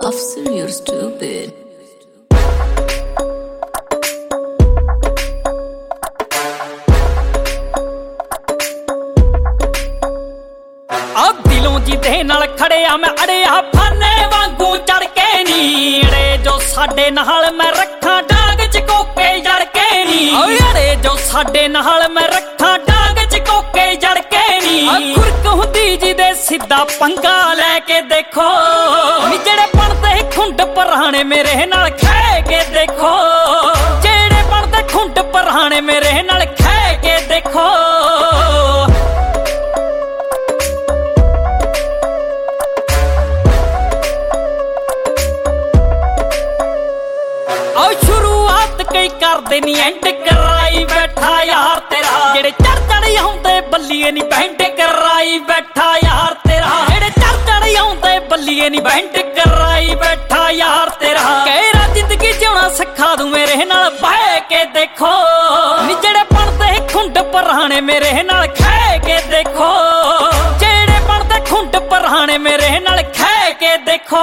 Officer, you're stupid. दिलों जिदे नाल खड़िया मैं अड़िया फाने वांगू चढ़ के नी अड़े जो साडे नाल मैं रखा डांग च कोके जड़ के नी अड़े जो साडे नाल मैं रखा डांग च कोके जड़ के नी खुरक हुंदी जिदे सीधा पंगा लेके देखो जेड़े बनदे खुंड पराने मेरे नाल खे के देखो जेड़े बनदे खुंड पराने मेरे नाल खे के देखो शुरुआत कई कर देनी एंड कराई बैठा यार तेरा जेड़े चढ़ चढ़ आउंदे बल्लिए नी बैंड कराई बैठा यार तेरा जेड़े चढ़ चढ़ आउंदे बल्लिए नी बैंड कराई बैठा यार तेरा कहरा जिंदगी जिउणा सिखा दूं मेरे नाल बह के देखो नी जेड़े बनदे खुंड पराने मेरे नाल खे के देखो जेड़े बनदे खुंड पराने मेरे नाल खे के देखो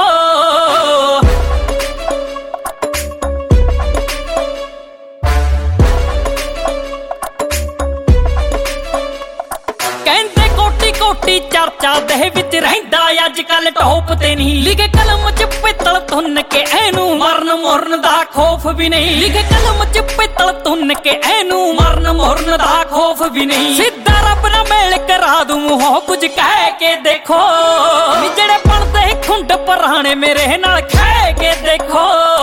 कोटी चर्चा दे विच रहिंदा अजकल टॉप ते नहीं लिखे कलम च पित्तल तुन के एनू मरन मुरन दा खौफ भी नहीं लिखे कलम च पित्तल तुन के एनू मरन मुरन दा खौफ भी नहीं सीधा रब ना मेल करा दूं हो कुछ कह के देखो जेड़े बनदे खुंड पराने मेरे नाल खे के देखो